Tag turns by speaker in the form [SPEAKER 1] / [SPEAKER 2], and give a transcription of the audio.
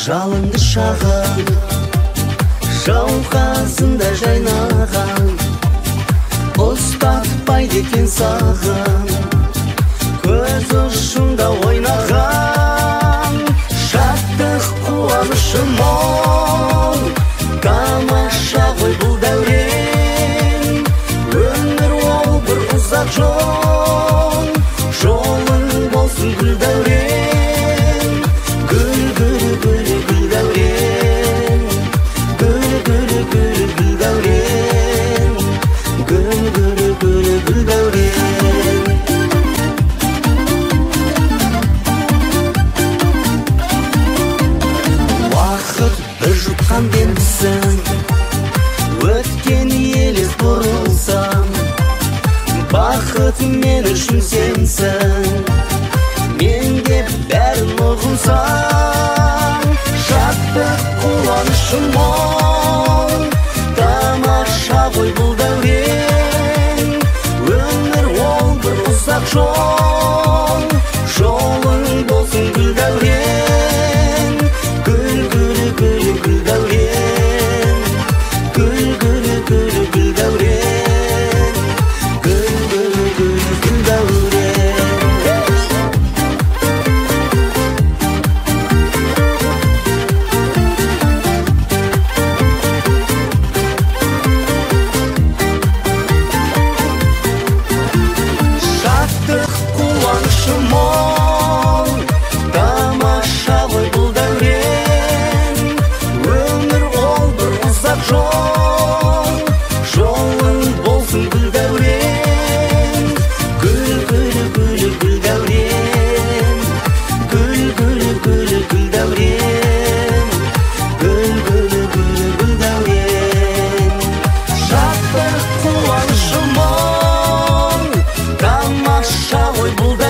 [SPEAKER 1] жалынды шағын жауқазында жайнаған ұстатпайды екен сағын көз ұшында ойнаған шаттық қуанышы мол тамаша ғой бұл дәурен өмір ол бір ұзақ жол жолың болсын гүл дәурен гүл гүл гүл гүл дәурен гүл гүл гүл гүл дәурен гүл гүл гүл гүл дәурен уақыт бір жұтқан бендісің өткен елес бұрылсам бақыт мен үшін сенсің менде бәрін ұғынсаң шаттық қуанышым мол тамаша ғой бұл дәурен өмір ол бір ұзақ жол жолың болсын гүл дәурен гүл гүл гүл гүл дәурен гүл гүл гүл гүл дәурен гүл гүл гүл гүл дәурен шаттық қуанышы мол тамаша ғой бұл дәурен өмір ол бір ұзақ жол жолың болсын гүл дәурен гүл гүл гүл гүл дәурен гүл гүл гүл гүл дәурен гүл гүл гүл гүл дәурен шаттық қуанышы мол тамаша ғой бұл